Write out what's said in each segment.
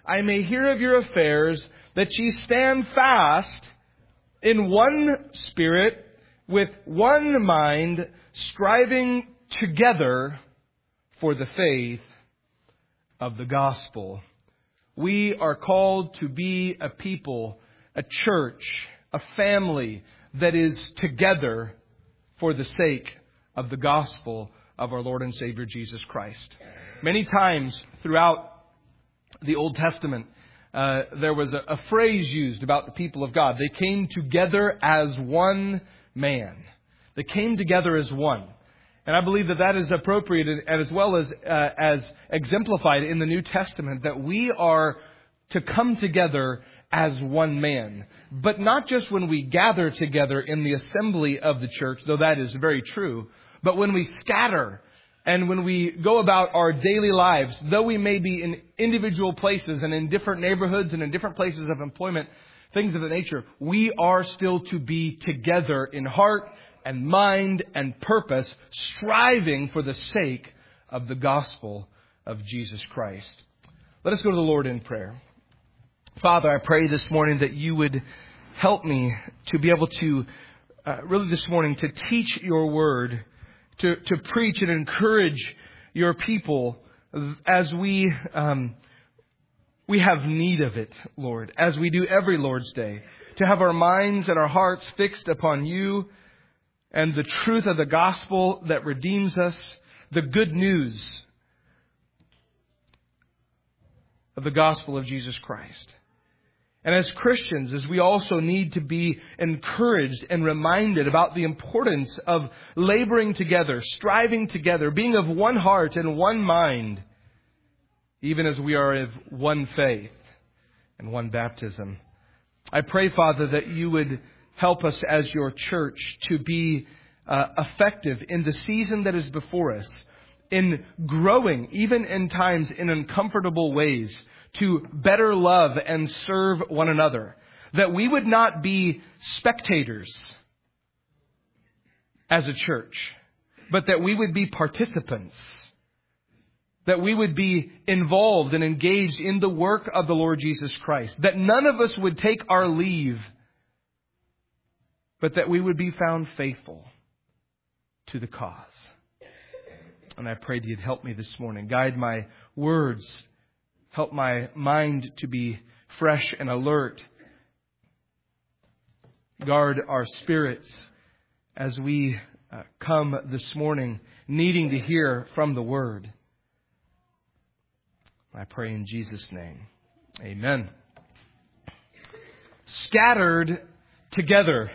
I may hear of your affairs, that ye stand fast in one spirit, with one mind, striving together for the faith of the gospel. We are called to be a people, a church, a family that is together for the sake of the gospel of our Lord and Savior Jesus Christ. Many times throughout the Old Testament, there was a phrase used about the people of God. They came together as one man. They came together as one. And I believe that that is appropriate as well as exemplified in the New Testament, that we are to come together as one man. But not just when we gather together in the assembly of the church, though that is very true, but when we scatter and when we go about our daily lives, though we may be in individual places and in different neighborhoods and in different places of employment, things of that nature, we are still to be together in heart and mind and purpose, striving for the sake of the gospel of Jesus Christ. Let us go to the Lord in prayer. Father, I pray this morning that you would help me to be able to, really this morning, to teach your word, to preach and encourage your people as we have need of it, Lord, as we do every Lord's Day, to have our minds and our hearts fixed upon you and the truth of the gospel that redeems us, the good news of the gospel of Jesus Christ. And as Christians, as we also need to be encouraged and reminded about the importance of laboring together, striving together, being of one heart and one mind, even as we are of one faith and one baptism. I pray, Father, that you would help us as your church to be effective in the season that is before us, in growing, even in times in uncomfortable ways, to better love and serve one another. That we would not be spectators as a church, but that we would be participants. That we would be involved and engaged in the work of the Lord Jesus Christ. That none of us would take our leave, but that we would be found faithful to the cause. And I pray that you'd help me this morning. Guide my words. Help my mind to be fresh and alert. Guard our spirits as we come this morning needing to hear from the Word. I pray in Jesus' name. Amen. Scattered together.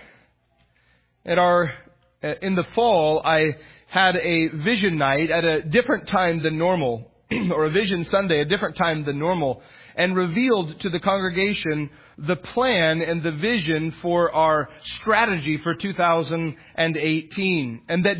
In the fall, I had a vision night at a different time than normal, or a vision Sunday, a different time than normal, and revealed to the congregation the plan and the vision for our strategy for 2018. And that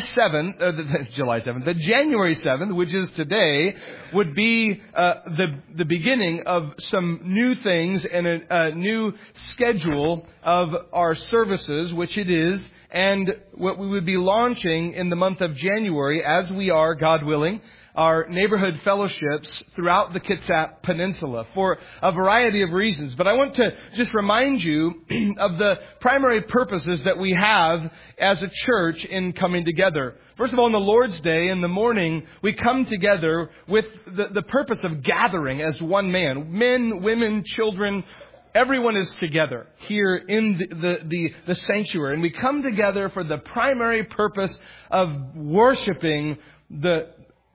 that January 7th, which is today, would be the beginning of some new things and a new schedule of our services, which it is, and what we would be launching in the month of January, as we are, God willing, our neighborhood fellowships throughout the Kitsap Peninsula for a variety of reasons. But I want to just remind you of the primary purposes that we have as a church in coming together. First of all, on the Lord's Day, in the morning, we come together with the purpose of gathering as one man. Men, women, children, everyone is together here in the sanctuary. And we come together for the primary purpose of worshiping the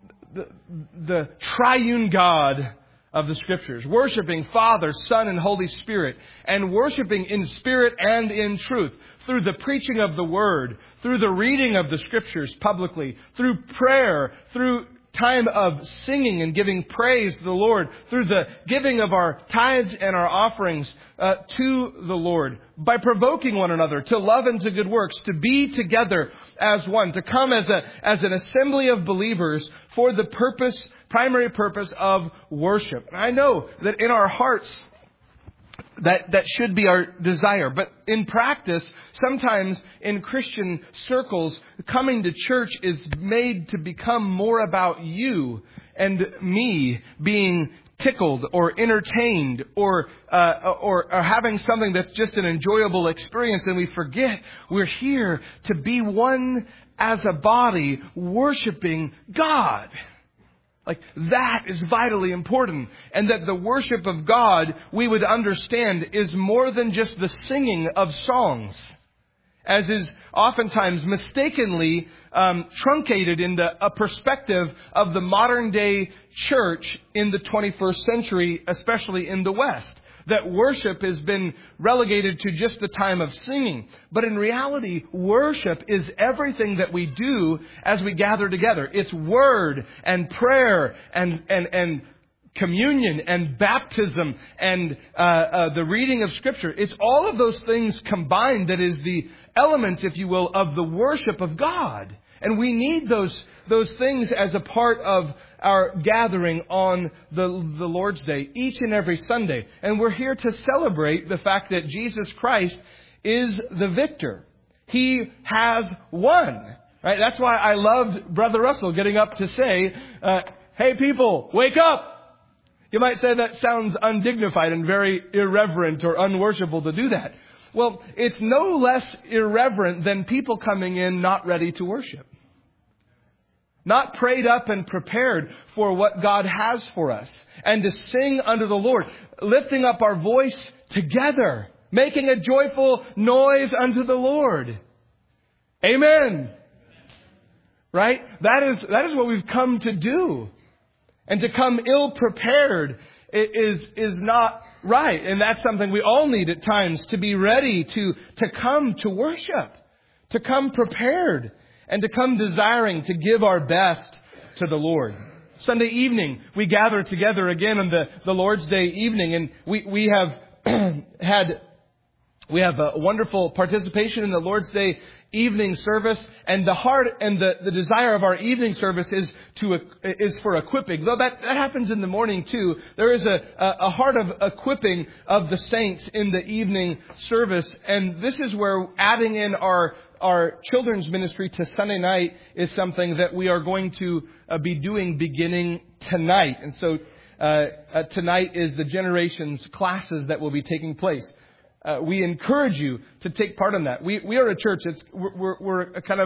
triune God of the Scriptures. Worshiping Father, Son, and Holy Spirit. And worshiping in spirit and in truth. Through the preaching of the Word. Through the reading of the Scriptures publicly. Through prayer. Through time of singing and giving praise to the Lord. Through the giving of our tithes and our offerings to the Lord. By provoking one another to love and to good works. To be together as one. To come as an assembly of believers for the primary purpose of worship. And I know that in our hearts, that should be our desire. But in practice, sometimes in Christian circles, coming to church is made to become more about you and me being tickled or entertained or having something that's just an enjoyable experience, and we forget we're here to be one as a body worshiping God. Like, that is vitally important. And that the worship of God, we would understand, is more than just the singing of songs, as is oftentimes mistakenly truncated into a perspective of the modern day church in the 21st century, especially in the West. That worship has been relegated to just the time of singing. But in reality, worship is everything that we do as we gather together. It's word and prayer and communion and baptism and the reading of Scripture. It's all of those things combined that is the elements, if you will, of the worship of God. And we need those things as a part of our gathering on the Lord's Day, each and every Sunday. And we're here to celebrate the fact that Jesus Christ is the victor. He has won. Right? That's why I loved Brother Russell getting up to say, hey people, wake up. You might say that sounds undignified and very irreverent or unworshipful to do that. Well, it's no less irreverent than people coming in not ready to worship. Not prayed up and prepared for what God has for us. And to sing unto the Lord. Lifting up our voice together. Making a joyful noise unto the Lord. Amen. Right? That is what we've come to do. And to come ill prepared is not right. And that's something we all need at times, to be ready to come to worship. To come prepared. And to come desiring to give our best to the Lord. Sunday evening, we gather together again on the Lord's Day evening. And we have we have a wonderful participation in the Lord's Day evening service. And the heart and the desire of our evening service is for equipping. Though that happens in the morning too. There is a heart of equipping of the saints in the evening service. And this is where adding in our children's ministry to Sunday night is something that we are going to be doing beginning tonight. And so tonight is the Generations classes that will be taking place. We encourage you to take part in that. We are a church. We're a kind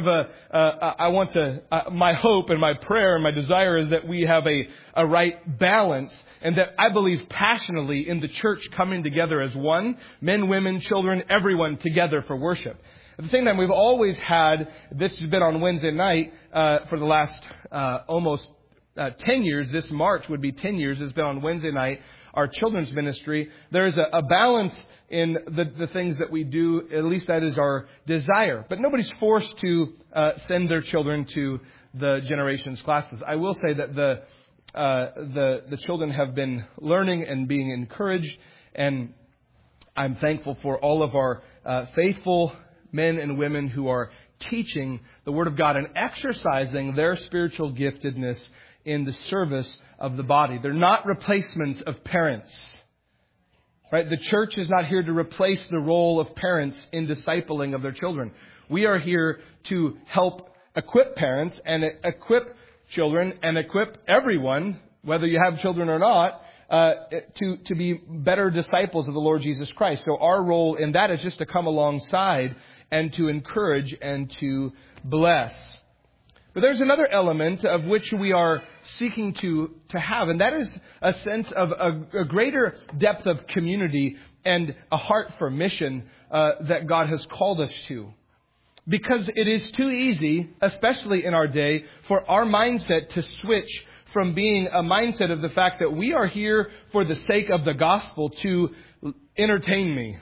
of my hope and my prayer and my desire is that we have a right balance, and that I believe passionately in the church coming together as one, men, women, children, everyone together for worship. At the same time, we've always had, this has been on Wednesday night for the last almost 10 years. This March would be 10 years. It's been on Wednesday night, our children's ministry. There's a balance in the things that we do. At least that is our desire. But nobody's forced to send their children to the Generations classes. I will say that the children have been learning and being encouraged. And I'm thankful for all of our faithful men and women who are teaching the Word of God and exercising their spiritual giftedness in the service of the body. They're not replacements of parents. Right? The church is not here to replace the role of parents in discipling of their children. We are here to help equip parents and equip children and equip everyone, whether you have children or not, to be better disciples of the Lord Jesus Christ. So our role in that is just to come alongside and to encourage and to bless. But there's another element of which we are seeking to have, and that is a sense of a greater depth of community and a heart for mission that God has called us to. Because it is too easy, especially in our day, for our mindset to switch from being a mindset of the fact that we are here for the sake of the gospel to entertain me.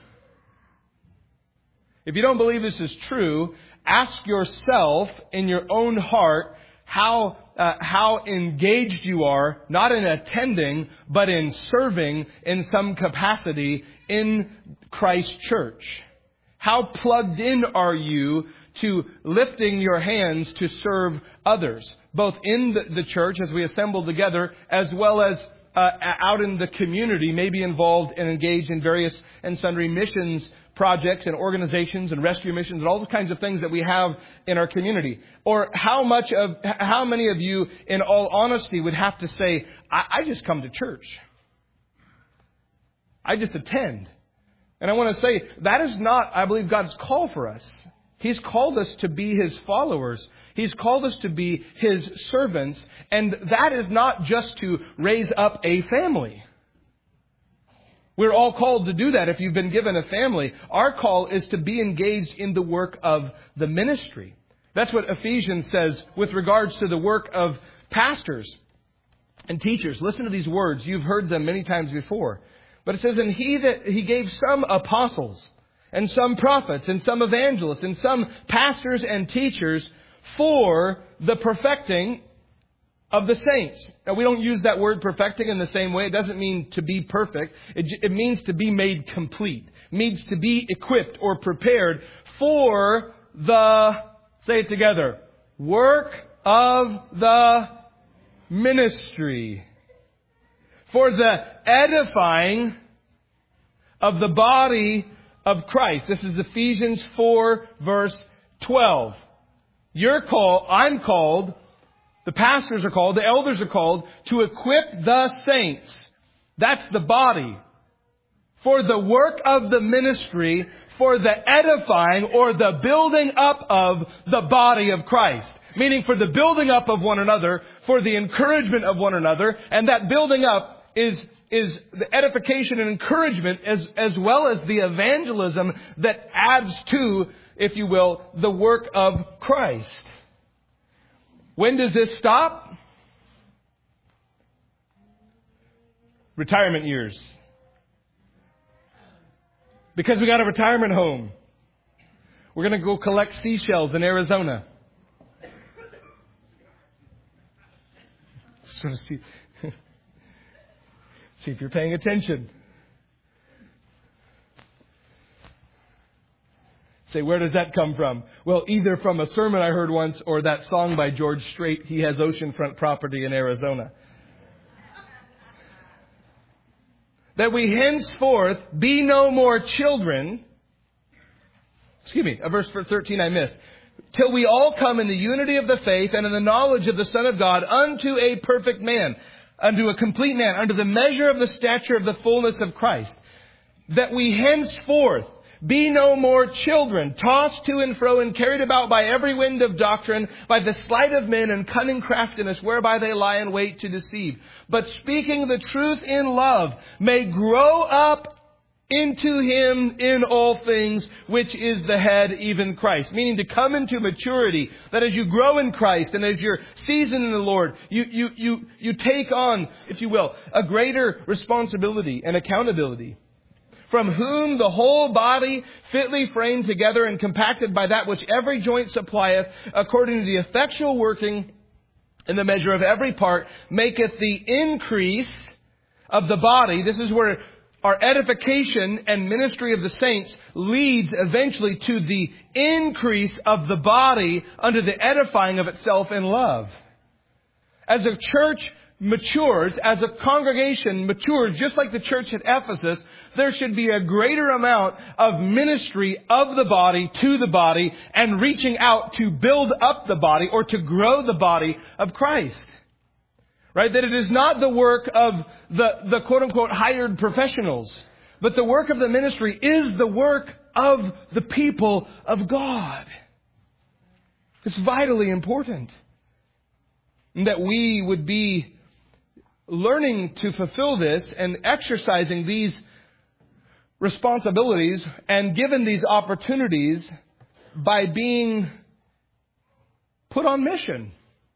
If you don't believe this is true, ask yourself in your own heart how engaged you are, not in attending, but in serving in some capacity in Christ's church. How plugged in are you to lifting your hands to serve others, both in the church as we assemble together, as well as out in the community, maybe involved and engaged in various and sundry missions projects and organizations and rescue missions and all the kinds of things that we have in our community. Or how many of you, in all honesty, would have to say, I just come to church. I just attend. And I want to say, that is not, I believe, God's call for us. He's called us to be His followers. He's called us to be His servants. And that is not just to raise up a family. We're all called to do that if you've been given a family. Our call is to be engaged in the work of the ministry. That's what Ephesians says with regards to the work of pastors and teachers. Listen to these words. You've heard them many times before. But it says, and He gave some apostles, and some prophets, and some evangelists, and some pastors and teachers for the perfecting of the saints. Now, we don't use that word perfecting in the same way. It doesn't mean to be perfect. It means to be made complete. It means to be equipped or prepared for the, say it together, work of the ministry. For the edifying of the body of Christ. This is Ephesians 4, verse 12. I'm called, the pastors are called, the elders are called to equip the saints. That's the body. For the work of the ministry, for the edifying or the building up of the body of Christ. Meaning for the building up of one another, for the encouragement of one another, and that building up is the edification and encouragement as well as the evangelism that adds to, if you will, the work of Christ. When does this stop? Retirement years. Because we got a retirement home. We're going to go collect seashells in Arizona. Sort of see if you're paying attention. Say, where does that come from? Well, either from a sermon I heard once or that song by George Strait, He Has Oceanfront Property in Arizona. That we henceforth be no more children. Verse 13 I missed. Till we all come in the unity of the faith and in the knowledge of the Son of God unto a perfect man, unto a complete man, unto the measure of the stature of the fullness of Christ. That we henceforth be no more children, tossed to and fro and carried about by every wind of doctrine, by the sleight of men and cunning craftiness whereby they lie in wait to deceive. But speaking the truth in love, may grow up into Him in all things, which is the head, even Christ. Meaning to come into maturity, that as you grow in Christ and as you're seasoned in the Lord, you take on, if you will, a greater responsibility and accountability. From whom the whole body, fitly framed together and compacted by that which every joint supplieth, according to the effectual working in the measure of every part, maketh the increase of the body. This is where our edification and ministry of the saints leads eventually to the increase of the body under the edifying of itself in love. As a church matures, as a congregation matures, just like the church at Ephesus, there should be a greater amount of ministry of the body to the body and reaching out to build up the body or to grow the body of Christ. Right? That it is not the work of the quote-unquote hired professionals, but the work of the ministry is the work of the people of God. It's vitally important that we would be learning to fulfill this and exercising these responsibilities and given these opportunities by being put on mission.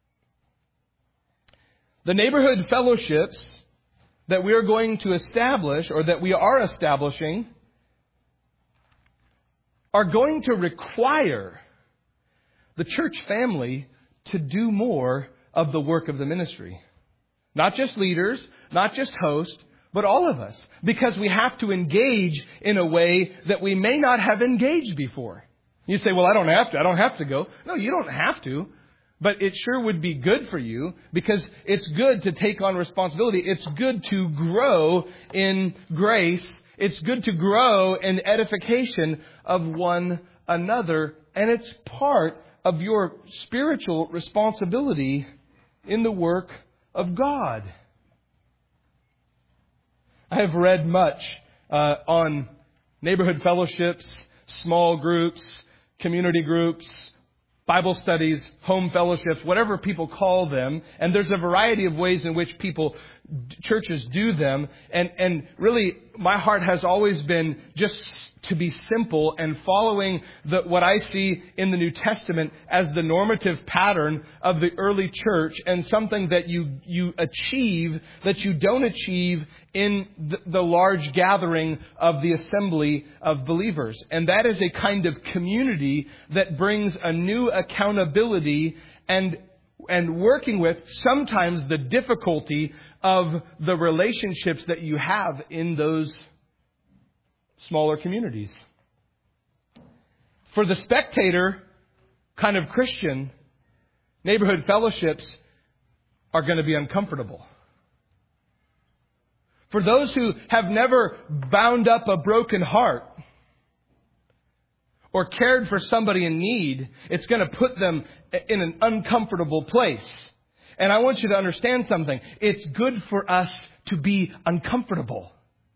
The neighborhood fellowships that we are going to establish or that we are establishing are going to require the church family to do more of the work of the ministry. Not just leaders, not just hosts, but all of us. Because we have to engage in a way that we may not have engaged before. You say, well, I don't have to go. No, you don't have to. But it sure would be good for you because it's good to take on responsibility. It's good to grow in grace. It's good to grow in edification of one another. And it's part of your spiritual responsibility in the work of God. I have read much on neighborhood fellowships, small groups, community groups, Bible studies, home fellowships, whatever people call them. And there's a variety of ways in which churches do them. And really, my heart has always been just to be simple and following what I see in the New Testament as the normative pattern of the early church, and something that you achieve that you don't achieve in the large gathering of the assembly of believers. And that is a kind of community that brings a new accountability and working with sometimes the difficulty of the relationships that you have in those smaller communities. For the spectator kind of Christian, neighborhood fellowships are going to be uncomfortable. For those who have never bound up a broken heart or cared for somebody in need, it's going to put them in an uncomfortable place. And I want you to understand something. It's good for us to be uncomfortable.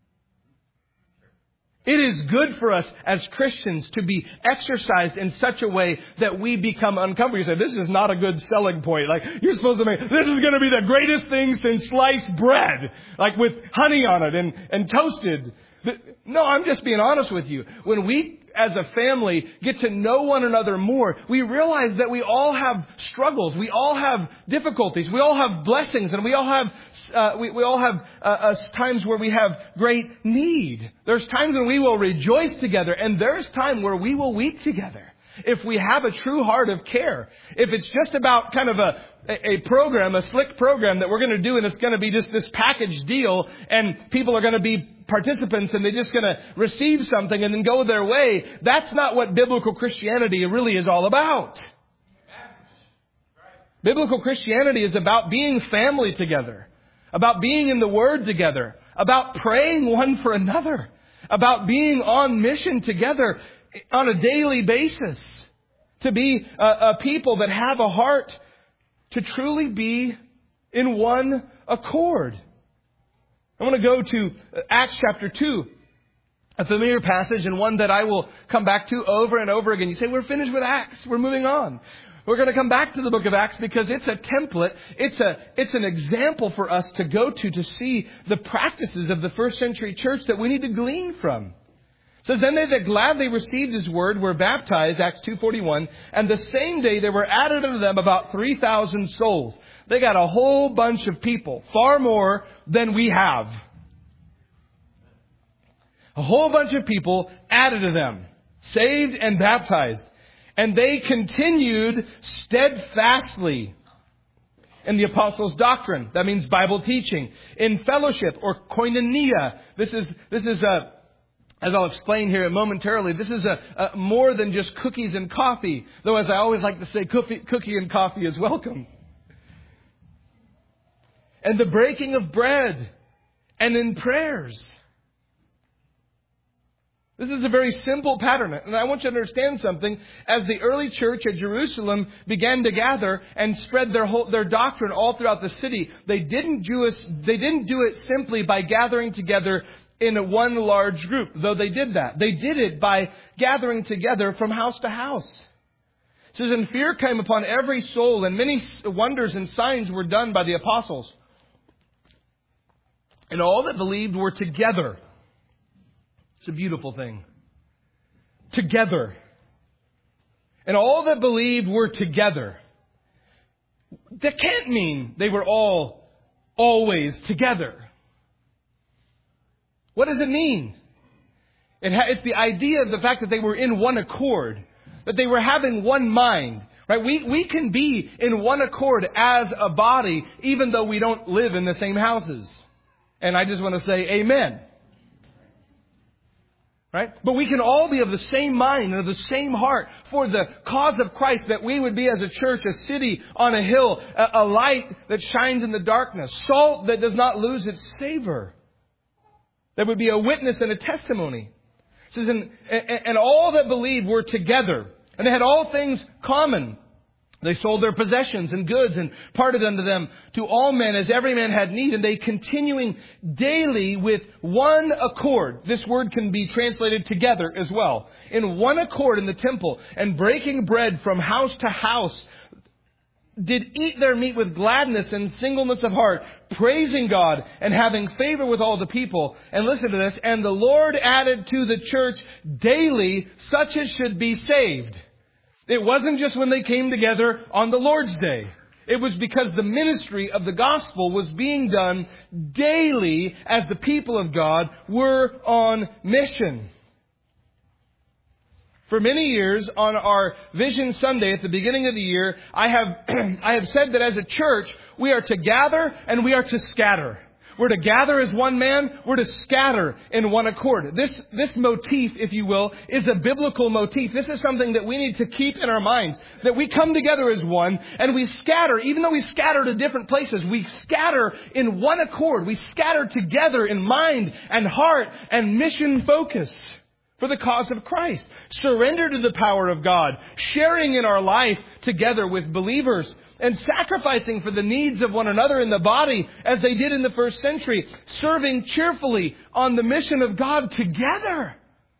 It is good for us as Christians to be exercised in such a way that we become uncomfortable. You say, this is not a good selling point. Like, you're supposed to make, this is going to be the greatest thing since sliced bread. Like with honey on it and toasted. No, I'm just being honest with you. When we as a family get to know one another more, we realize that we all have struggles. We all have difficulties. We all have blessings, and we all have times where we have great need. There's times when we will rejoice together, and there's time where we will weep together. If we have a true heart of care. If it's just about kind of a program, a slick program that we're going to do, and it's going to be just this package deal, and people are going to be participants and they're just going to receive something and then go their way, that's not what biblical Christianity really is all about. Biblical Christianity is about being family together, about being in the Word together, about praying one for another, about being on mission together on a daily basis, to be a people that have a heart to truly be in one accord. I want to go to Acts chapter 2, a familiar passage and one that I will come back to over and over again. You say, we're finished with Acts. We're moving on. We're going to come back to the book of Acts because it's a template. It's an example for us to go to see the practices of the first century church that we need to glean from. It says, then they that gladly received His word were baptized, Acts 2:41, and the same day there were added unto them about 3,000 souls. They got a whole bunch of people, far more than we have. A whole bunch of people added to them, saved and baptized. And they continued steadfastly in the apostles' doctrine. That means Bible teaching. In fellowship or koinonia. This is as I'll explain here momentarily, this is a more than just cookies and coffee. Though, as I always like to say, cookie and coffee is welcome. And the breaking of bread. And in prayers. This is a very simple pattern. And I want you to understand something. As the early church at Jerusalem began to gather and spread their doctrine all throughout the city, they didn't do it simply by gathering together in one large group, though they did that. They did it by gathering together from house to house. It says, and fear came upon every soul, and many wonders and signs were done by the apostles. And all that believed were together. It's a beautiful thing. Together. And all that believed were together. That can't mean they were all always together. What does it mean? It's the idea of the fact that they were in one accord. That they were having one mind. Right? We can be in one accord as a body, even though we don't live in the same houses. And I just want to say amen. Right? But we can all be of the same mind and of the same heart for the cause of Christ, that we would be as a church, a city on a hill, a light that shines in the darkness, salt that does not lose its savor. That would be a witness and a testimony. It says, and all that believed were together, and they had all things common. They sold their possessions and goods and parted unto them to all men as every man had need. And they continuing daily with one accord. This word can be translated together as well. In one accord in the temple, and breaking bread from house to house, did eat their meat with gladness and singleness of heart, praising God and having favor with all the people. And listen to this. And the Lord added to the church daily such as should be saved. It wasn't just when they came together on the Lord's Day. It was because the ministry of the gospel was being done daily as the people of God were on mission. For many years on our Vision Sunday at the beginning of the year, I have said that as a church, we are to gather and we are to scatter. We're to gather as one man. We're to scatter in one accord. This motif, if you will, is a biblical motif. This is something that we need to keep in our minds. That we come together as one and we scatter. Even though we scatter to different places, we scatter in one accord. We scatter together in mind and heart and mission focus for the cause of Christ. Surrender to the power of God. Sharing in our life together with believers. And sacrificing for the needs of one another in the body as they did in the first century. Serving cheerfully on the mission of God together.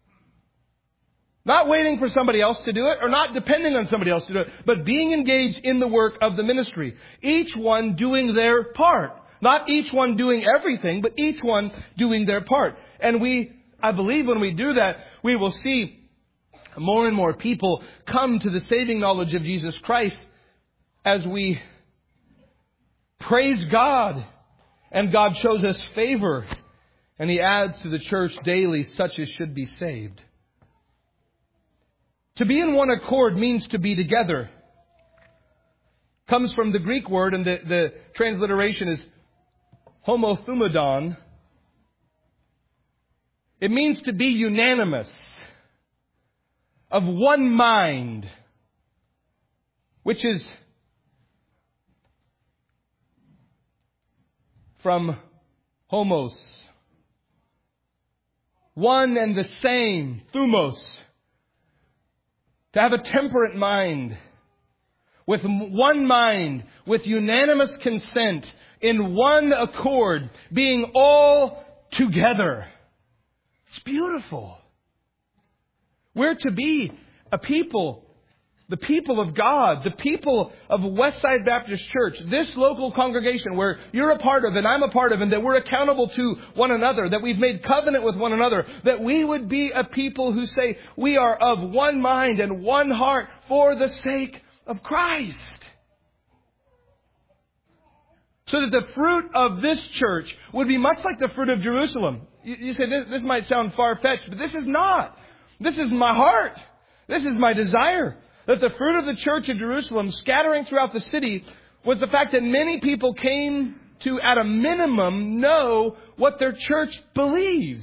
Not waiting for somebody else to do it or not depending on somebody else to do it. But being engaged in the work of the ministry. Each one doing their part. Not each one doing everything, but each one doing their part. And I believe when we do that, we will see more and more people come to the saving knowledge of Jesus Christ as we praise God and God shows us favor and He adds to the church daily such as should be saved. To be in one accord means to be together. Comes from the Greek word, and the transliteration is homothumadon. It means to be unanimous, of one mind, which is from homos, one and the same, thumos, to have a temperate mind, with one mind, with unanimous consent, in one accord, being all together. It's beautiful. We're to be a people, the people of God, the people of Westside Baptist Church, this local congregation where you're a part of and I'm a part of, and that we're accountable to one another, that we've made covenant with one another, that we would be a people who say we are of one mind and one heart for the sake of Christ. So that the fruit of this church would be much like the fruit of Jerusalem. You say this might sound far-fetched, but this is not. This is my heart. This is my desire. That the fruit of the church of Jerusalem scattering throughout the city was the fact that many people came to, at a minimum, know what their church believes.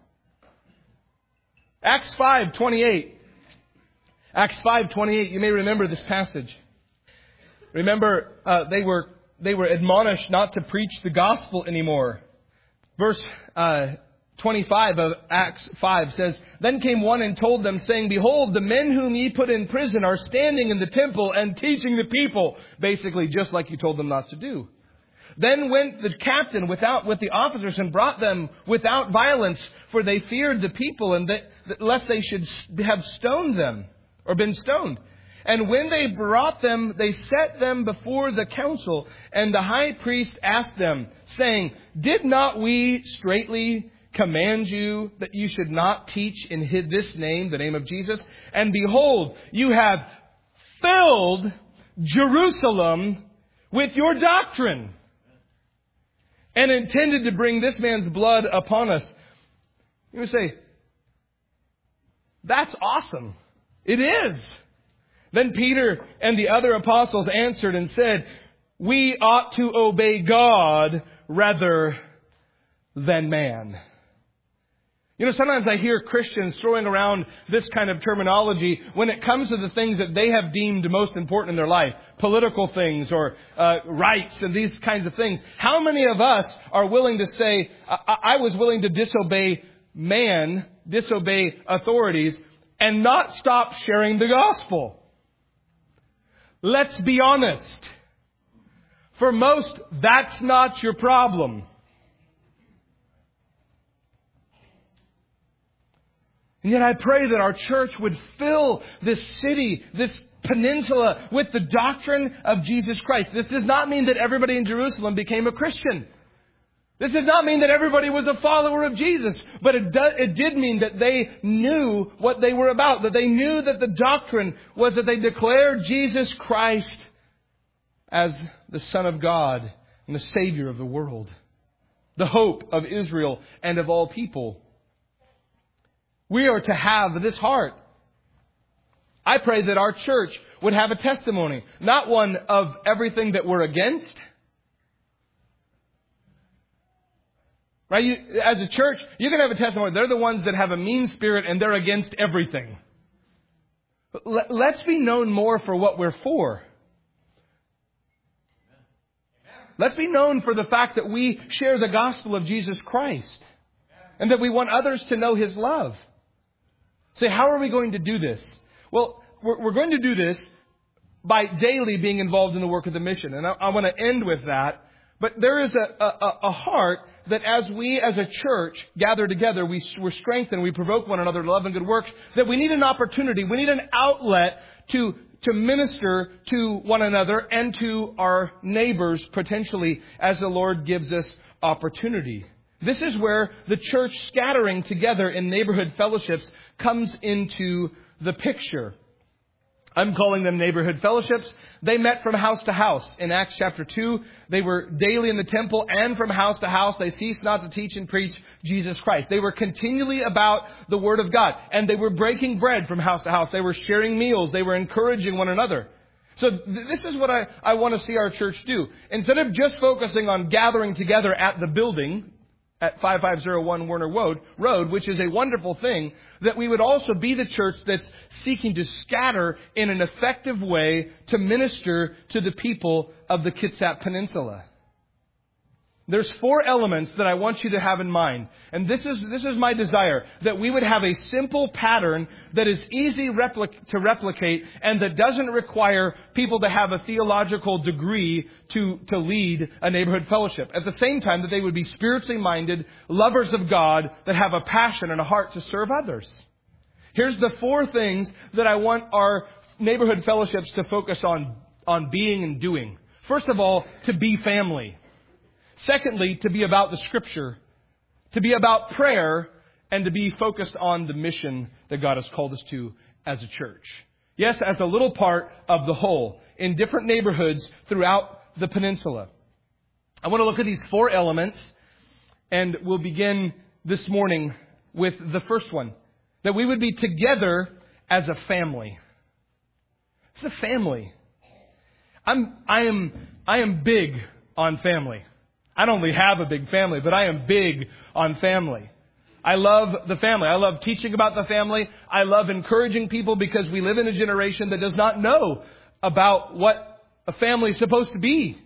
Acts 5:28. Acts 5:28. You may remember this passage. Remember, they were admonished not to preach the gospel anymore. Verse 25 of Acts 5 says, Then came one and told them, saying, Behold, the men whom ye put in prison are standing in the temple and teaching the people. Basically, just like you told them not to do. Then went the captain with the officers and brought them without violence, for they feared the people, and that lest they should have stoned them or been stoned. And when they brought them, they set them before the council. And the high priest asked them, saying, Did not we straitly command you that you should not teach in this name, the name of Jesus? And behold, you have filled Jerusalem with your doctrine, and intended to bring this man's blood upon us. You would say, that's awesome. It is. Then Peter and the other apostles answered and said, We ought to obey God rather than man. You know, sometimes I hear Christians throwing around this kind of terminology when it comes to the things that they have deemed most important in their life. Political things or rights and these kinds of things. How many of us are willing to say, I was willing to disobey man, disobey authorities, and not stop sharing the gospel? let's be honest. For most, that's not your problem. And yet I pray that our church would fill this city, this peninsula, with the doctrine of Jesus Christ. This does not mean that everybody in Jerusalem became a Christian. This does not mean that everybody was a follower of Jesus. But it did mean that they knew what they were about. That they knew that the doctrine was that they declared Jesus Christ as the Son of God and the Savior of the world. The hope of Israel and of all people. We are to have this heart. I pray that our church would have a testimony, not one of everything that we're against. Right? As a church, you can have a testimony. They're the ones that have a mean spirit and they're against everything. But let's be known more for what we're for. Let's be known for the fact that we share the gospel of Jesus Christ. And that we want others to know His love. Say, how are we going to do this? Well, we're going to do this by daily being involved in the work of the mission. And I want to end with that. But there is a heart that as we as a church gather together, we're strengthened, we provoke one another to love and good works, that we need an opportunity, we need an outlet to minister to one another and to our neighbors potentially as the Lord gives us opportunity. This is where the church scattering together in neighborhood fellowships comes into the picture. I'm calling them neighborhood fellowships. They met from house to house. In Acts chapter 2, they were daily in the temple, and from house to house they ceased not to teach and preach Jesus Christ. They were continually about the Word of God, and they were breaking bread from house to house. They were sharing meals. They were encouraging one another. So this is what I want to see our church do. Instead of just focusing on gathering together at the building, at 5501 Werner Road, which is a wonderful thing, that we would also be the church that's seeking to scatter in an effective way to minister to the people of the Kitsap Peninsula. There's 4 elements that I want you to have in mind. And this is my desire, that we would have a simple pattern that is easy to replicate and that doesn't require people to have a theological degree to lead a neighborhood fellowship. At the same time, that they would be spiritually minded, lovers of God, that have a passion and a heart to serve others. Here's the 4 things that I want our neighborhood fellowships to focus on being and doing. First of all, to be family. Secondly, to be about the Scripture, to be about prayer, and to be focused on the mission that God has called us to as a church. Yes, as a little part of the whole, in different neighborhoods throughout the peninsula. I want to look at these 4 elements, and we'll begin this morning with the first one. That we would be together as a family. It's a family. I am big on family. I don't only have a big family, but I am big on family. I love the family. I love teaching about the family. I love encouraging people because we live in a generation that does not know about what a family is supposed to be.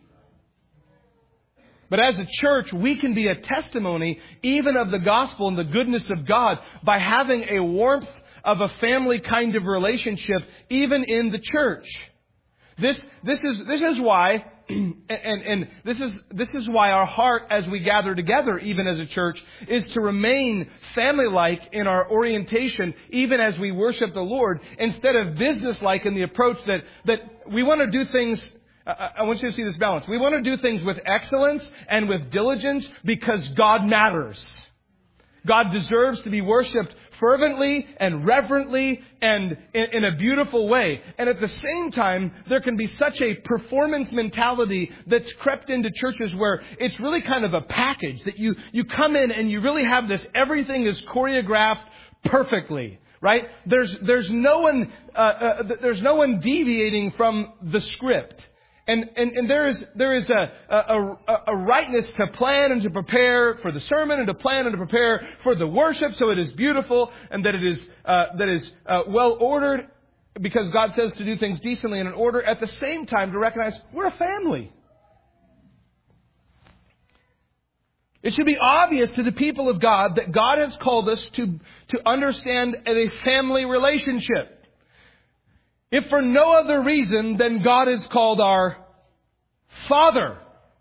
But as a church, we can be a testimony even of the gospel and the goodness of God by having a warmth of a family kind of relationship even in the church. This is why, and this is why our heart as we gather together, even as a church, is to remain family-like in our orientation, even as we worship the Lord, instead of business-like in the approach that we want to do things. I want you to see this balance. We want to do things with excellence and with diligence because God matters. God deserves to be worshipped fervently and reverently and in a beautiful way. And at the same time, there can be such a performance mentality that's crept into churches where it's really kind of a package that you come in and you really have this, everything is choreographed perfectly. Right? There's no one deviating from the script. And there is a rightness to plan and to prepare for the sermon and to plan and to prepare for the worship so it is beautiful and that it is well ordered because God says to do things decently and in order. At the same time, to recognize we're a family. It should be obvious to the people of God that God has called us to understand a family relationship. if for no other reason than God is called our Father.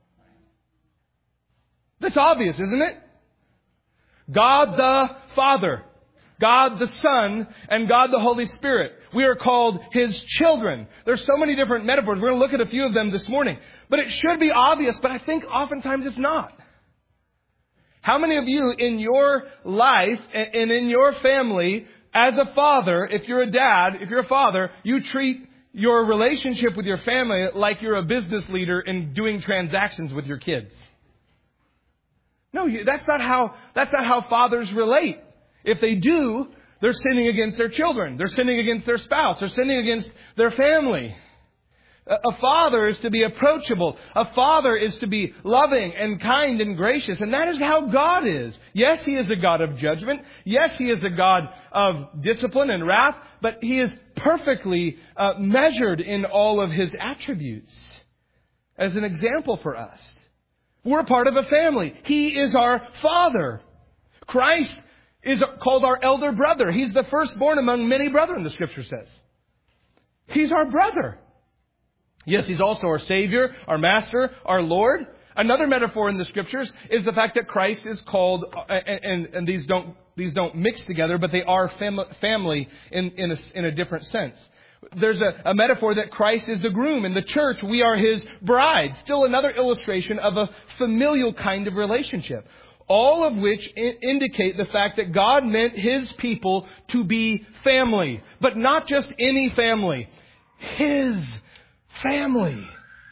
That's obvious, isn't it? God the Father, God the Son, and God the Holy Spirit. We are called His children. There's so many different metaphors. We're going to look at a few of them this morning. But it should be obvious, but I think oftentimes it's not. How many of you in your life and in your family, as a father, if you're a dad, if you're a father, you treat your relationship with your family like you're a business leader in doing transactions with your kids? No, that's not how fathers relate. If they do, they're sinning against their children. They're sinning against their spouse. They're sinning against their family. A father is to be approachable. A father is to be loving and kind and gracious. And that is how God is. Yes, He is a God of judgment. Yes, He is a God of discipline and wrath. But He is perfectly measured in all of His attributes as an example for us. We're part of a family. He is our Father. Christ is called our elder brother. He's the firstborn among many brethren, the Scripture says. He's our brother. Yes, He's also our Savior, our Master, our Lord. Another metaphor in the Scriptures is the fact that Christ is called, and these don't mix together, but they are family in a different sense. There's a metaphor that Christ is the groom. In the church, we are His bride. Still another illustration of a familial kind of relationship. All of which indicate the fact that God meant His people to be family. But not just any family. His family.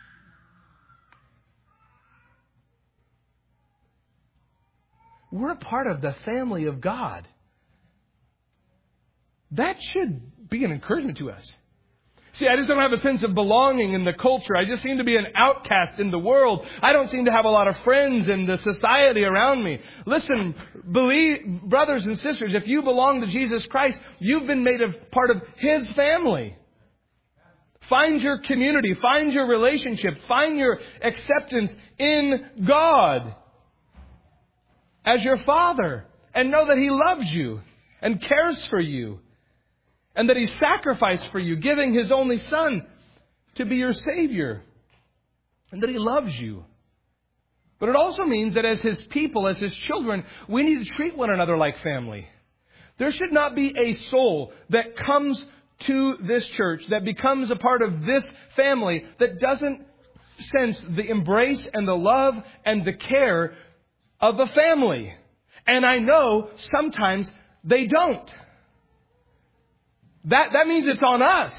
We're a part of the family of God. That should be an encouragement to us. See, I just don't have a sense of belonging in the culture. I just seem to be an outcast in the world. I don't seem to have a lot of friends in the society around me. Listen, believe, brothers and sisters, if you belong to Jesus Christ, you've been made a part of His family. Find your community. Find your relationship. Find your acceptance in God as your Father. And know that He loves you and cares for you. And that He sacrificed for you, giving His only Son to be your Savior. And that He loves you. But it also means that as His people, as His children, we need to treat one another like family. There should not be a soul that comes to this church, that becomes a part of this family, that doesn't sense the embrace and the love and the care of a family. And I know sometimes they don't. That means it's on us.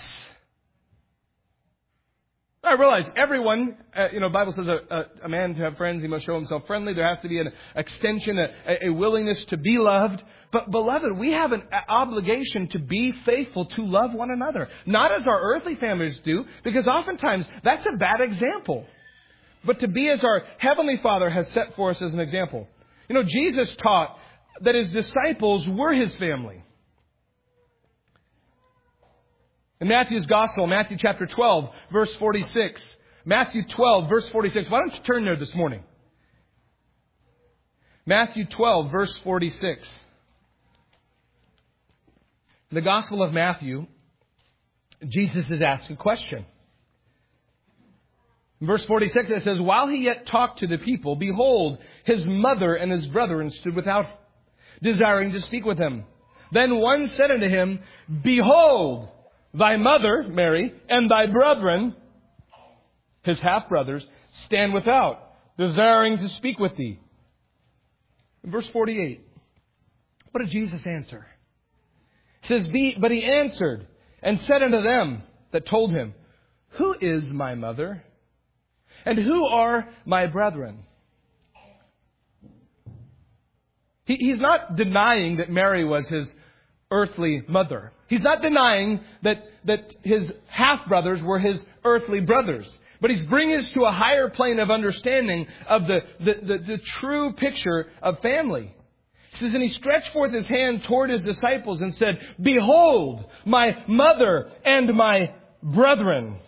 I realize everyone, Bible says a man to have friends, he must show himself friendly. There has to be an extension, a willingness to be loved. But beloved, we have an obligation to be faithful, to love one another. Not as our earthly families do, because oftentimes that's a bad example. But to be as our Heavenly Father has set for us as an example. Jesus taught that His disciples were His family. In Matthew's Gospel, Matthew chapter 12, verse 46. Matthew 12, verse 46. Why don't you turn there this morning? Matthew 12, verse 46. In the Gospel of Matthew, Jesus is asked a question. In verse 46 it says, "While He yet talked to the people, behold, His mother and His brethren stood without, desiring to speak with Him. Then one said unto Him, Behold, thy mother, Mary, and thy brethren," His half-brothers, "stand without, desiring to speak with thee." In verse 48, what did Jesus answer? It says, "But He answered and said unto them that told Him, Who is my mother? And who are my brethren?" He's not denying that Mary was His earthly mother. He's not denying that His half-brothers were His earthly brothers. But He's bringing us to a higher plane of understanding of the true picture of family. He says, "And He stretched forth His hand toward His disciples and said, Behold, my mother and my brethren.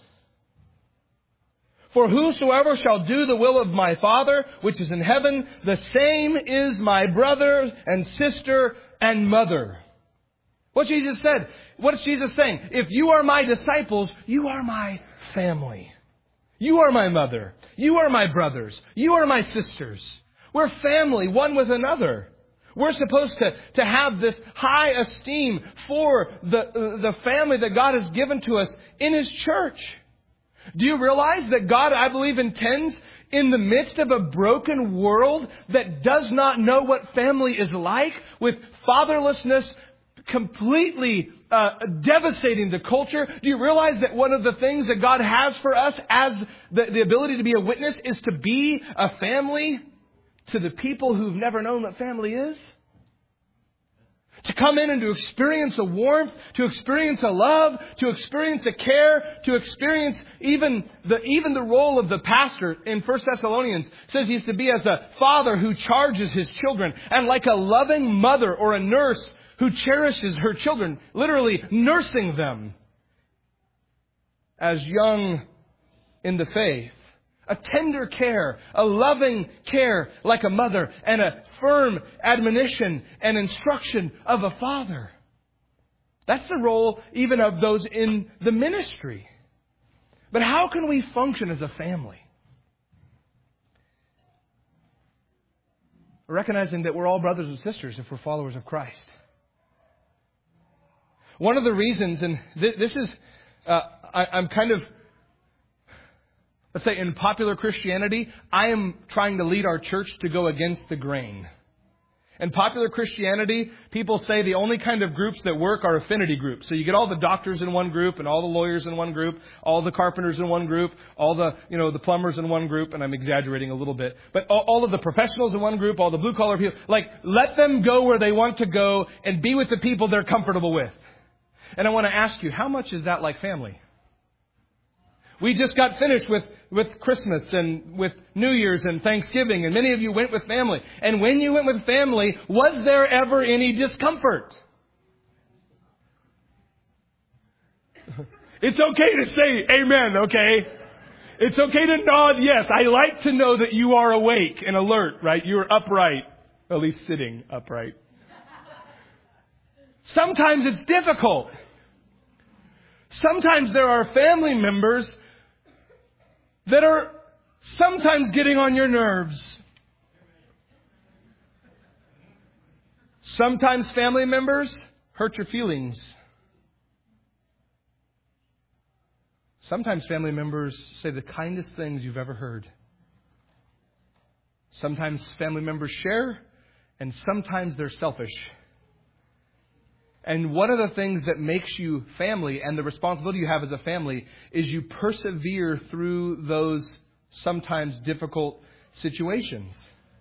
For whosoever shall do the will of my Father, which is in heaven, the same is my brother and sister and mother." What Jesus said, What's Jesus saying? If you are my disciples, you are my family. You are my mother. You are my brothers. You are my sisters. We're family, one with another. We're supposed to have this high esteem for the family that God has given to us in His church. Do you realize that God, I believe, intends in the midst of a broken world that does not know what family is like, with fatherlessness completely devastating the culture? Do you realize that one of the things that God has for us as the ability to be a witness is to be a family to the people who've never known what family is? To come in and to experience a warmth, to experience a love, to experience a care, to experience even the role of the pastor in 1 Thessalonians says he's to be as a father who charges his children, and like a loving mother or a nurse who cherishes her children, literally nursing them as young in the faith. A tender care, a loving care like a mother, and a firm admonition and instruction of a father. That's the role even of those in the ministry. But how can we function as a family? Recognizing that we're all brothers and sisters if we're followers of Christ. One of the reasons, and this is, I'm kind of, let's say in popular Christianity, I am trying to lead our church to go against the grain. In popular Christianity, people say the only kind of groups that work are affinity groups. So you get all the doctors in one group, and all the lawyers in one group, all the carpenters in one group, all the plumbers in one group, and I'm exaggerating a little bit, but all of the professionals in one group, all the blue collar people, like, let them go where they want to go and be with the people they're comfortable with. And I want to ask you, how much is that like family? We just got finished with Christmas and with New Year's and Thanksgiving, and many of you went with family. And when you went with family, was there ever any discomfort? It's okay to say amen, okay? It's okay to nod yes. I like to know that you are awake and alert, right? You're upright, at least sitting upright. Sometimes it's difficult. Sometimes there are family members that are sometimes getting on your nerves. Sometimes family members hurt your feelings. Sometimes family members say the kindest things you've ever heard. Sometimes family members share, and sometimes they're selfish. And one of the things that makes you family, and the responsibility you have as a family, is you persevere through those sometimes difficult situations.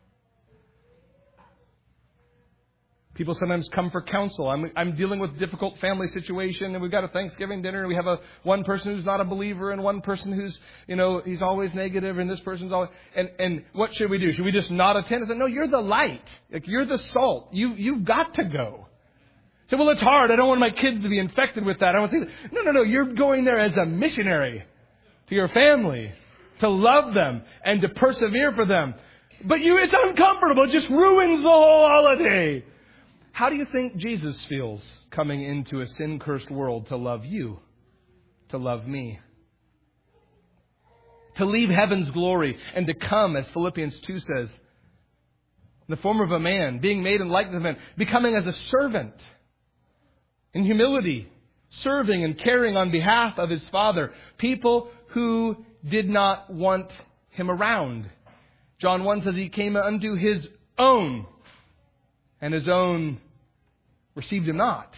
People sometimes come for counsel. I'm dealing with a difficult family situation, and we've got a Thanksgiving dinner, and we have one person who's not a believer, and one person who's, he's always negative, and this person's always... And what should we do? Should we just not attend? I said, no, you're the light. Like, you're the salt. You've got to go. So, well, it's hard. I don't want my kids to be infected with that. I want to say, no. You're going there as a missionary to your family, to love them and to persevere for them. But it's uncomfortable. It just ruins the whole holiday. How do you think Jesus feels coming into a sin-cursed world to love you, to love me? To leave heaven's glory and to come, as Philippians 2 says, in the form of a man, being made in likeness of man, becoming as a servant. In humility, serving and caring on behalf of His Father. People who did not want Him around. John 1 says He came unto His own, and His own received Him not.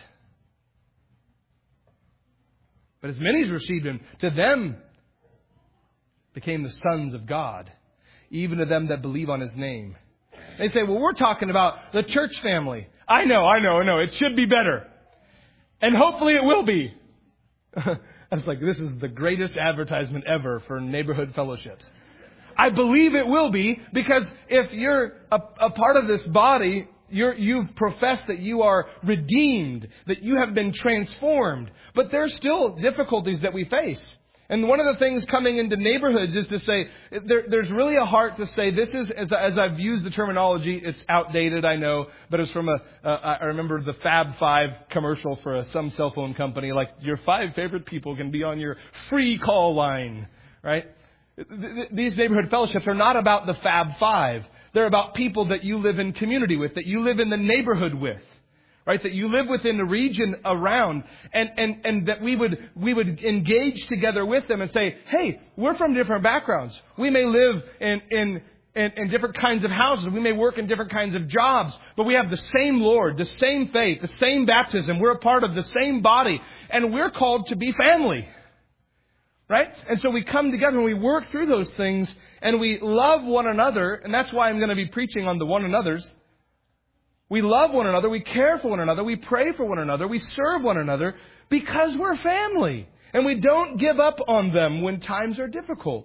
But as many as received Him, to them became the sons of God, even to them that believe on His name. They say, well, we're talking about the church family. I know. It should be better. And hopefully it will be. I was like, this is the greatest advertisement ever for neighborhood fellowships. I believe it will be, because if you're a part of this body, you've professed that you are redeemed, that you have been transformed. But there's still difficulties that we face. And one of the things coming into neighborhoods is to say, there's really a heart to say, this is, as I've used the terminology, it's outdated, I know, but it's from I remember the Fab Five commercial for some cell phone company, like your 5 favorite people can be on your free call line, right? These neighborhood fellowships are not about the Fab Five. They're about people that you live in community with, that you live in the neighborhood with. Right, that you live within the region around, and that we would engage together with them and say, hey, we're from different backgrounds. We may live in different kinds of houses. We may work in different kinds of jobs, but we have the same Lord, the same faith, the same baptism. We're a part of the same body, and we're called to be family. Right? And so we come together and we work through those things, and we love one another, and that's why I'm going to be preaching on the one another's. We love one another, we care for one another, we pray for one another, we serve one another because we're family. And we don't give up on them when times are difficult.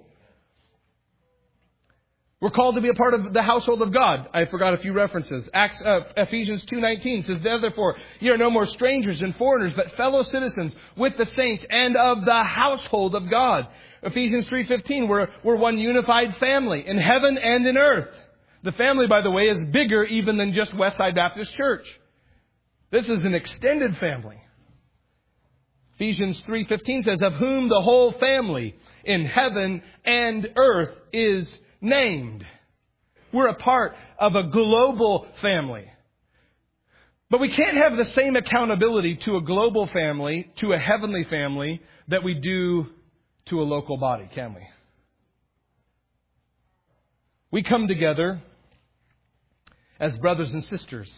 We're called to be a part of the household of God. I forgot a few references. Ephesians 2:19 says, therefore, ye are no more strangers and foreigners, but fellow citizens with the saints and of the household of God. Ephesians 3:15, we're one unified family in heaven and in earth. The family, by the way, is bigger even than just Westside Baptist Church. This is an extended family. Ephesians 3:15 says, of whom the whole family in heaven and earth is named. We're a part of a global family. But we can't have the same accountability to a global family, to a heavenly family, that we do to a local body, can we? We come together as brothers and sisters.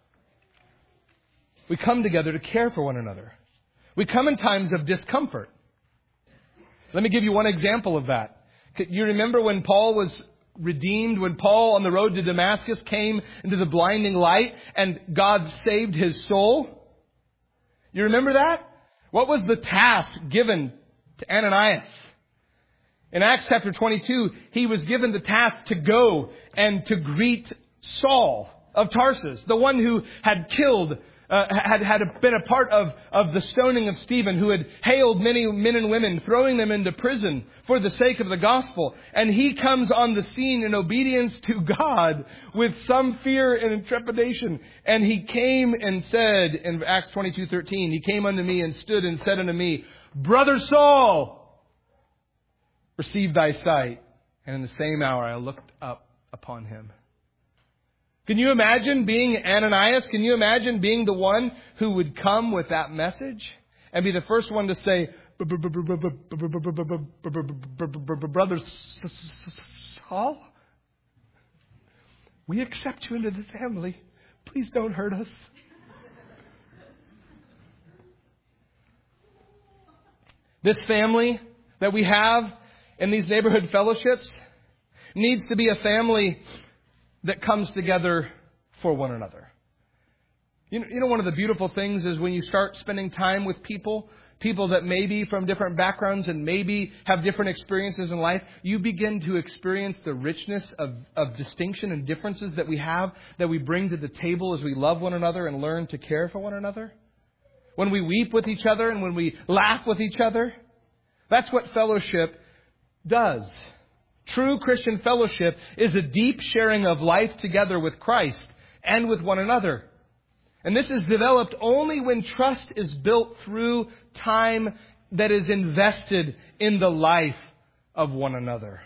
We come together to care for one another. We come in times of discomfort. Let me give you one example of that. You remember when Paul was redeemed, when Paul on the road to Damascus came into the blinding light and God saved his soul? You remember that? What was the task given to Ananias? In Acts chapter 22, he was given the task to go and to greet Saul of Tarsus, the one who had killed, had been a part of the stoning of Stephen, who had hailed many men and women, throwing them into prison for the sake of the gospel. And he comes on the scene in obedience to God with some fear and trepidation. And he came and said in Acts 22:13, he came unto me and stood and said unto me, Brother Saul, receive thy sight. And in the same hour I looked up upon him. Can you imagine being Ananias? Can you imagine being the one who would come with that message and be the first one to say, Brother Saul, we accept you into the family. Please don't hurt us. This family that we have in these neighborhood fellowships needs to be a family that comes together for one another. You know, one of the beautiful things is when you start spending time with people that may be from different backgrounds and maybe have different experiences in life, you begin to experience the richness of distinction and differences that we have, that we bring to the table as we love one another and learn to care for one another. When we weep with each other and when we laugh with each other, that's what fellowship does. True Christian fellowship is a deep sharing of life together with Christ and with one another. And this is developed only when trust is built through time that is invested in the life of one another.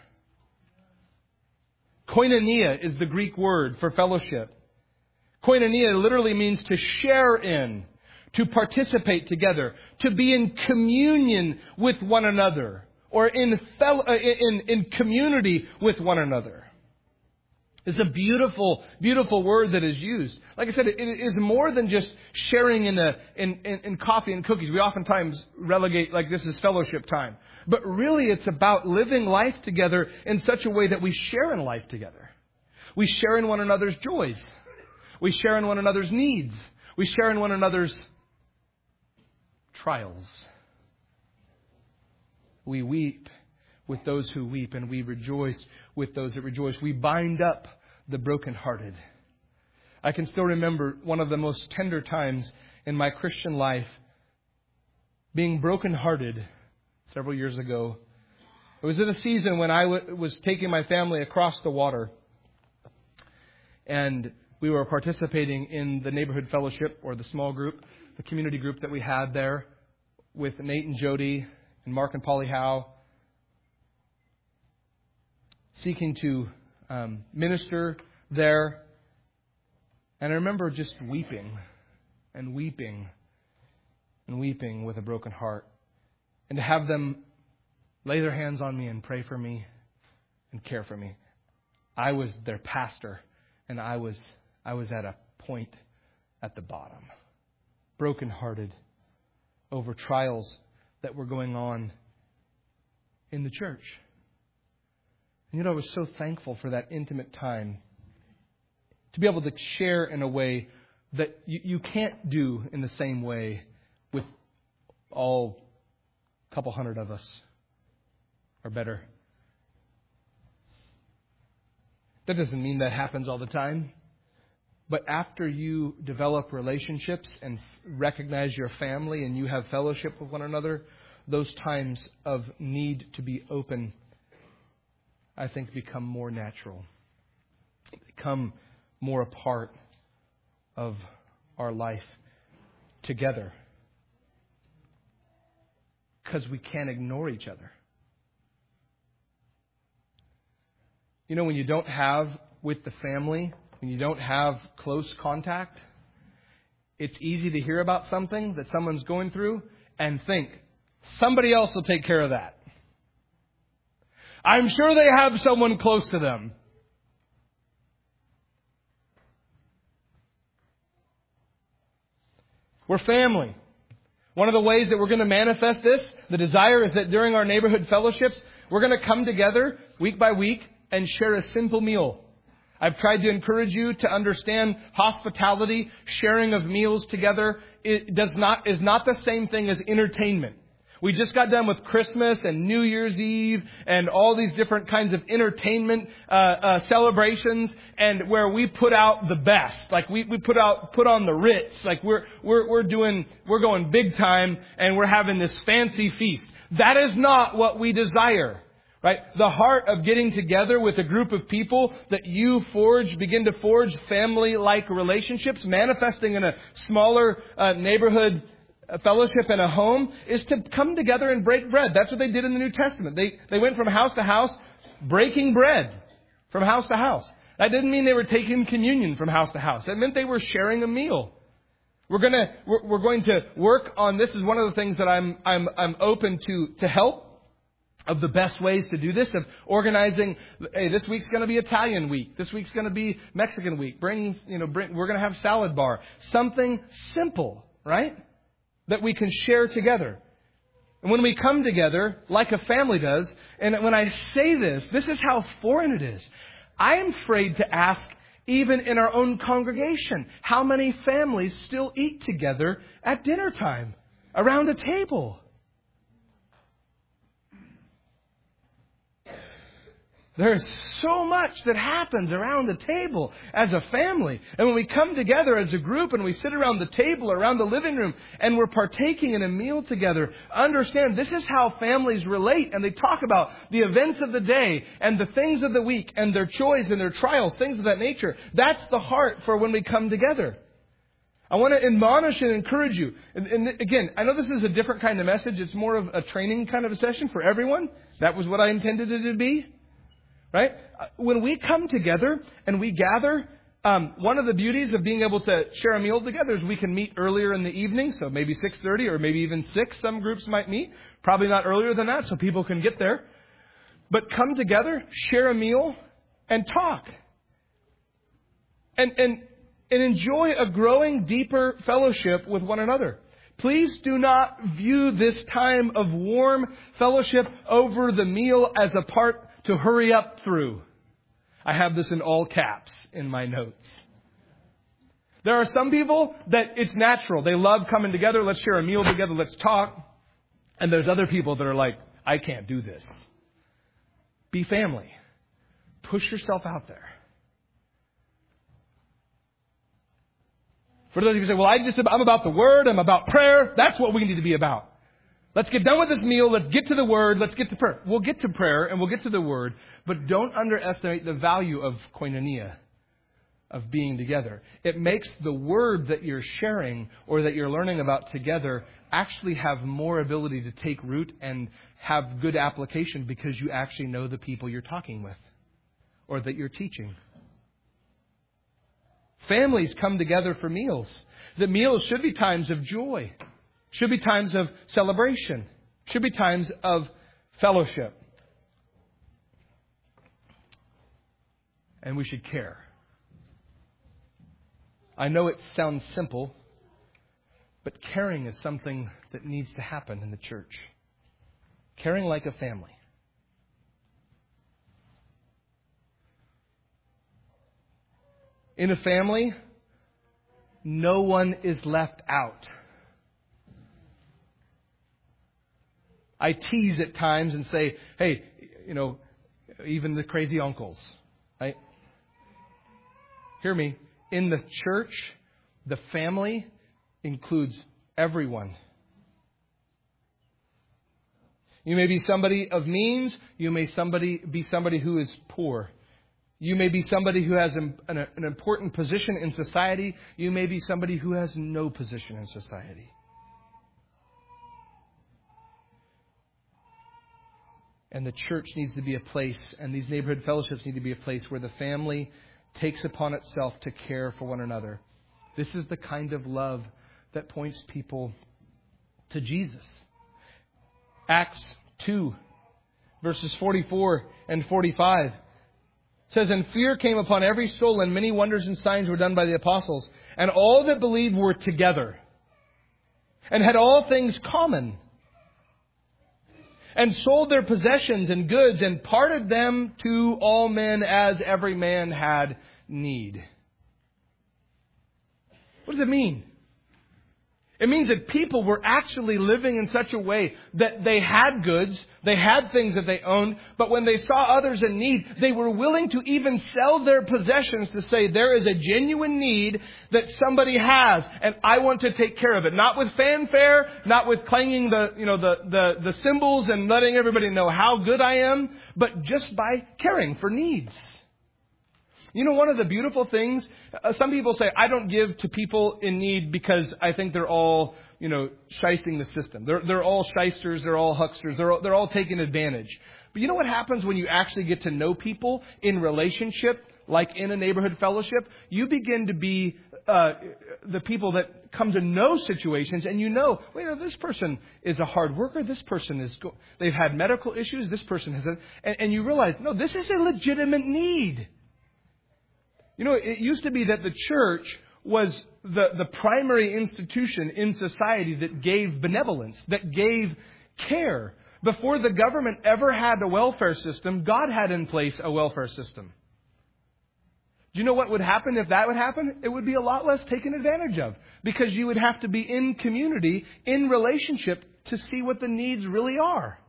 Koinonia is the Greek word for fellowship. Koinonia literally means to share in, to participate together, to be in communion with one another, or in community with one another. It's a beautiful, beautiful word that is used. Like I said, it is more than just sharing in coffee and cookies. We oftentimes relegate like this is fellowship time. But really it's about living life together in such a way that we share in life together. We share in one another's joys. We share in one another's needs. We share in one another's trials. We weep with those who weep, and we rejoice with those that rejoice. We bind up the brokenhearted. I can still remember one of the most tender times in my Christian life, being brokenhearted, several years ago. It was in a season when I was taking my family across the water. And we were participating in the neighborhood fellowship, or the small group, the community group that we had there with Nate and Jody and Mark and Polly Howe, seeking to minister there. And I remember just weeping and weeping and weeping with a broken heart. And to have them lay their hands on me and pray for me and care for me. I was their pastor, and I was at a point at the bottom, brokenhearted over trials that were going on in the church. And I was so thankful for that intimate time to be able to share in a way that you can't do in the same way with all couple hundred of us or better. That doesn't mean that happens all the time. But after you develop relationships and recognize your family and you have fellowship with one another, those times of need to be open, I think, become more natural. Become more a part of our life together. Because we can't ignore each other. When you don't have with the family, when you don't have close contact, it's easy to hear about something that someone's going through and think, somebody else will take care of that. I'm sure they have someone close to them. We're family. One of the ways that we're going to manifest this, the desire is that during our neighborhood fellowships, we're going to come together week by week and share a simple meal. I've tried to encourage you to understand hospitality, sharing of meals together. Is not the same thing as entertainment. We just got done with Christmas and New Year's Eve and all these different kinds of entertainment celebrations, and where we put out the best. Like we put on the Ritz. Like we're going big time, and we're having this fancy feast. That is not what we desire. Right? The heart of getting together with a group of people that you begin to forge family-like relationships, manifesting in a smaller neighborhood fellowship in a home, is to come together and break bread. That's what they did in the New Testament. They went from house to house, breaking bread from house to house. That didn't mean they were taking communion from house to house. That meant they were sharing a meal. We're going to work on this. Is one of the things that I'm open to help. Of the best ways to do this, of organizing. Hey, this week's going to be Italian week. This week's going to be Mexican week. We're going to have salad bar. Something simple, right? That we can share together. And when we come together, like a family does, and when I say this is how foreign it is. I am afraid to ask, even in our own congregation, how many families still eat together at dinner time around a table. There's so much that happens around the table as a family. And when we come together as a group and we sit around the table, around the living room, and we're partaking in a meal together, understand this is how families relate. And they talk about the events of the day and the things of the week and their joys and their trials, things of that nature. That's the heart for when we come together. I want to admonish and encourage you. And again, I know this is a different kind of message. It's more of a training kind of a session for everyone. That was what I intended it to be. Right? When we come together and we gather, one of the beauties of being able to share a meal together is we can meet earlier in the evening. So maybe 6:30 or maybe even 6. Some groups might meet. Probably not earlier than that so people can get there. But come together, share a meal, and talk. And enjoy a growing, deeper fellowship with one another. Please do not view this time of warm fellowship over the meal as a part to hurry up through. I have this in all caps in my notes. There are some people that it's natural. They love coming together. Let's share a meal together. Let's talk. And there's other people that are like, I can't do this. Be family. Push yourself out there. For those of you who say, well, I'm about the Word. I'm about prayer. That's what we need to be about. Let's get done with this meal. Let's get to the Word. Let's get to prayer. We'll get to prayer and we'll get to the Word. But don't underestimate the value of koinonia, of being together. It makes the Word that you're sharing or that you're learning about together actually have more ability to take root and have good application because you actually know the people you're talking with or that you're teaching. Families come together for meals. The meals should be times of joy. Should be times of celebration. Should be times of fellowship. And we should care. I know it sounds simple, but caring is something that needs to happen in the church. Caring like a family. In a family, no one is left out. I tease at times and say, hey, even the crazy uncles, right? Hear me. In the church, the family includes everyone. You may be somebody of means. You may be somebody who is poor. You may be somebody who has an important position in society. You may be somebody who has no position in society. And the church needs to be a place, and these neighborhood fellowships need to be a place where the family takes upon itself to care for one another. This is the kind of love that points people to Jesus. Acts 2, verses 44 and 45 says, "And fear came upon every soul, and many wonders and signs were done by the apostles. And all that believed were together, and had all things common, and sold their possessions and goods, and parted them to all men as every man had need." What does it mean? It means that people were actually living in such a way that they had goods, they had things that they owned, but when they saw others in need, they were willing to even sell their possessions to say there is a genuine need that somebody has, and I want to take care of it. Not with fanfare, not with clanging the cymbals and letting everybody know how good I am, but just by caring for needs. One of the beautiful things, some people say, I don't give to people in need because I think they're all, shysting the system. They're all shysters, they're all hucksters, they're all taking advantage. But you know what happens when you actually get to know people in relationship, like in a neighborhood fellowship? You begin to be the people that come to know situations, and this person is a hard worker, this person they've had medical issues, this person has, and you realize, no, this is a legitimate need. It used to be that the church was the primary institution in society that gave benevolence, that gave care. Before the government ever had a welfare system, God had in place a welfare system. Do you know what would happen if that would happen? It would be a lot less taken advantage of, because you would have to be in community, in relationship, to see what the needs really are.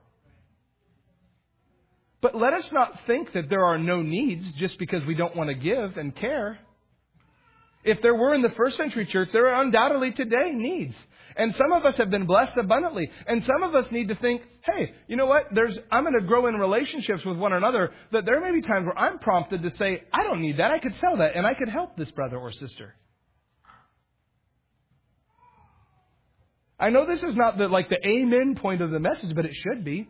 But let us not think that there are no needs just because we don't want to give and care. If there were in the first century church, there are undoubtedly today needs. And some of us have been blessed abundantly. And some of us need to think, hey, you know what? I'm going to grow in relationships with one another, that there may be times where I'm prompted to say, I don't need that. I could sell that and I could help this brother or sister. I know this is not the amen point of the message, but it should be.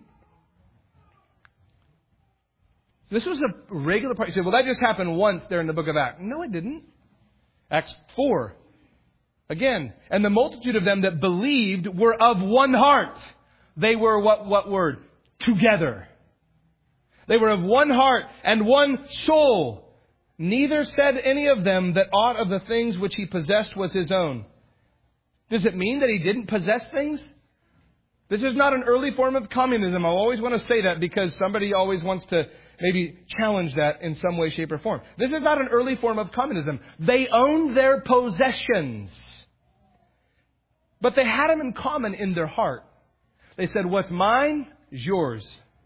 This was a regular part. You say, well, that just happened once there in the book of Acts. No, it didn't. Acts 4. Again, and the multitude of them that believed were of one heart. They were what word? Together. They were of one heart and one soul. Neither said any of them that aught of the things which he possessed was his own. Does it mean that he didn't possess things? This is not an early form of communism. I always want to say that because somebody always wants to maybe challenge that in some way, shape, or form. This is not an early form of communism. They owned their possessions. But they had them in common in their heart. They said, what's mine is yours.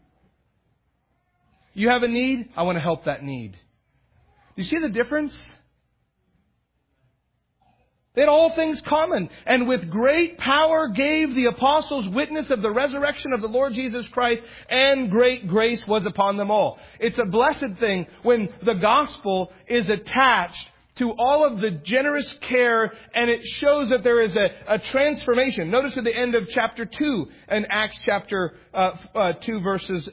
You have a need, I want to help that need. Do you see the difference? They had all things common. And with great power gave the apostles witness of the resurrection of the Lord Jesus Christ, and great grace was upon them all. It's a blessed thing when the gospel is attached to all of the generous care, and it shows that there is a transformation. Notice at the end of chapter 2 in Acts chapter 2 verses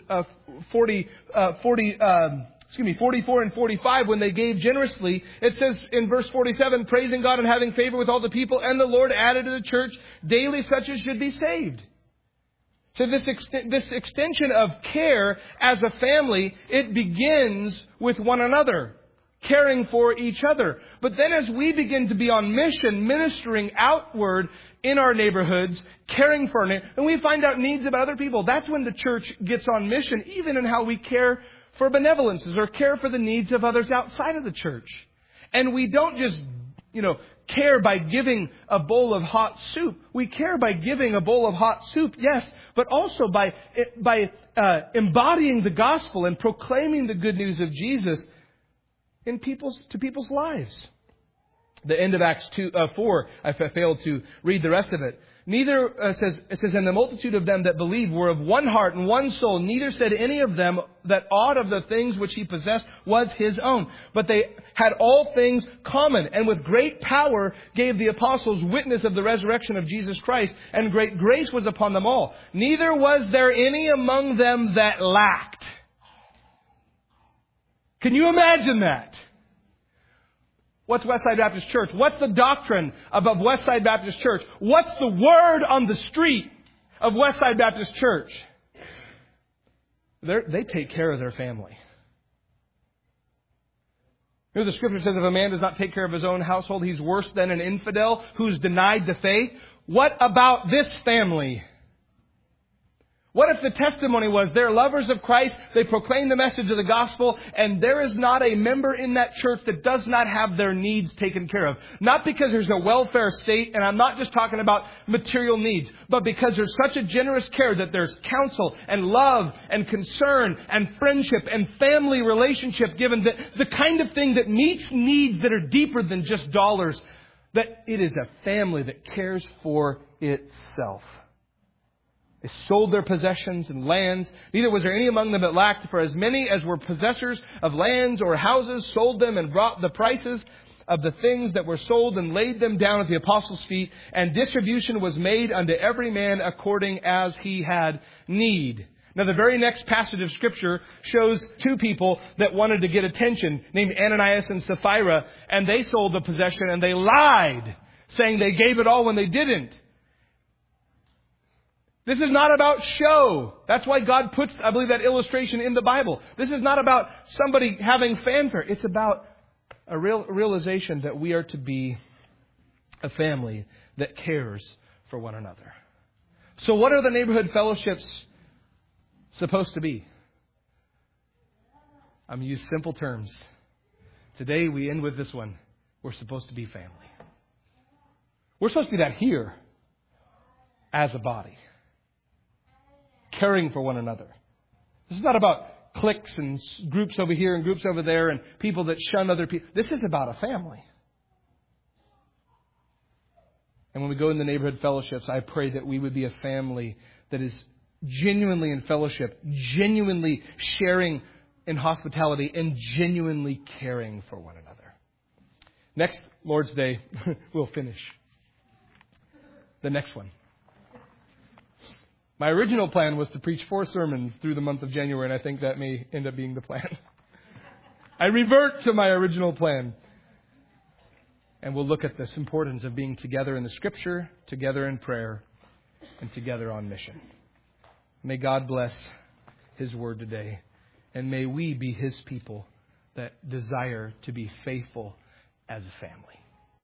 44 and 45, when they gave generously, it says in verse 47, praising God and having favor with all the people, and the Lord added to the church daily such as should be saved. So this extension of care as a family, it begins with one another, caring for each other. But then as we begin to be on mission, ministering outward in our neighborhoods, caring for our neighbors, and we find out needs of other people, that's when the church gets on mission, even in how we care for benevolences or care for the needs of others outside of the church. And we don't just, care by giving a bowl of hot soup. We care by giving a bowl of hot soup, yes, but also by embodying the gospel and proclaiming the good news of Jesus to people's lives. The end of Acts 4, I failed to read the rest of it. It says, and the multitude of them that believed were of one heart and one soul. Neither said any of them that aught of the things which he possessed was his own. But they had all things common, and with great power gave the apostles witness of the resurrection of Jesus Christ, and great grace was upon them all. Neither was there any among them that lacked. Can you imagine that? What's Westside Baptist Church? What's the doctrine of Westside Baptist Church? What's the word on the street of Westside Baptist Church? They take care of their family. Here's the scripture says, if a man does not take care of his own household, he's worse than an infidel who's denied the faith. What about this family? What if the testimony was they're lovers of Christ, they proclaim the message of the gospel, and there is not a member in that church that does not have their needs taken care of? Not because there's a welfare state, and I'm not just talking about material needs, but because there's such a generous care that there's counsel and love and concern and friendship and family relationship given, that the kind of thing that meets needs that are deeper than just dollars, that it is a family that cares for itself. They sold their possessions and lands. Neither was there any among them that lacked, for as many as were possessors of lands or houses sold them and brought the prices of the things that were sold and laid them down at the apostles' feet. And distribution was made unto every man according as he had need. Now, the very next passage of Scripture shows two people that wanted to get attention, named Ananias and Sapphira, and they sold the possession and they lied, saying they gave it all when they didn't. This is not about show. That's why God puts, I believe, that illustration in the Bible. This is not about somebody having fanfare. It's about a realization that we are to be a family that cares for one another. So what are the neighborhood fellowships supposed to be? I'm going to use simple terms. Today we end with this one. We're supposed to be family. We're supposed to be that here as a body. Caring for one another. This is not about cliques and groups over here and groups over there and people that shun other people. This is about a family. And when we go in the neighborhood fellowships, I pray that we would be a family that is genuinely in fellowship, genuinely sharing in hospitality, and genuinely caring for one another. Next Lord's Day, we'll finish the next one. My original plan was to preach 4 sermons through the month of January, and I think that may end up being the plan. I revert to my original plan. And we'll look at this importance of being together in the Scripture, together in prayer, and together on mission. May God bless His Word today, and may we be His people that desire to be faithful as a family.